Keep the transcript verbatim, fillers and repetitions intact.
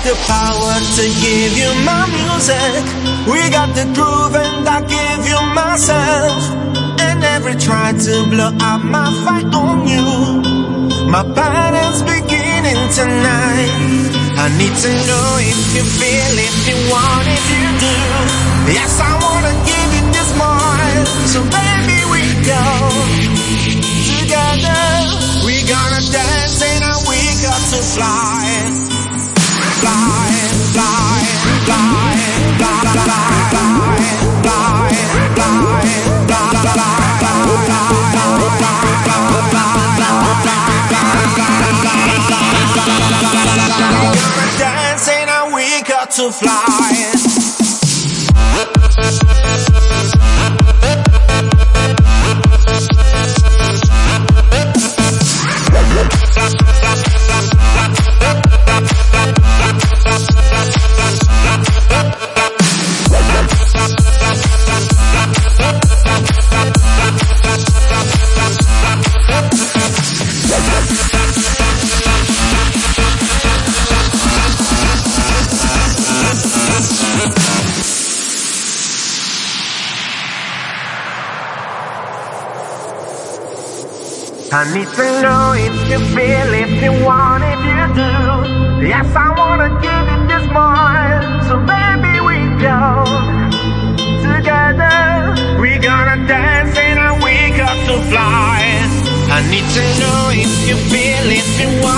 the power to give you my music. We got the groove and I give you myself. And every try to blow up my fight on you. My pattern's beginning tonight. I need to know if you feel, if you want, if you do. Yes, I wanna give you this more. So baby, we go together. We gonna dance and we got to fly. Fly, fly, fly, fly, fly, fly, fly, fly, dance and we got to fly. I need to know if you feel, if you want, if you do. Yes, I wanna give you this more. So baby, we go together. We gonna dance and we got to fly. I need to know if you feel, if you want.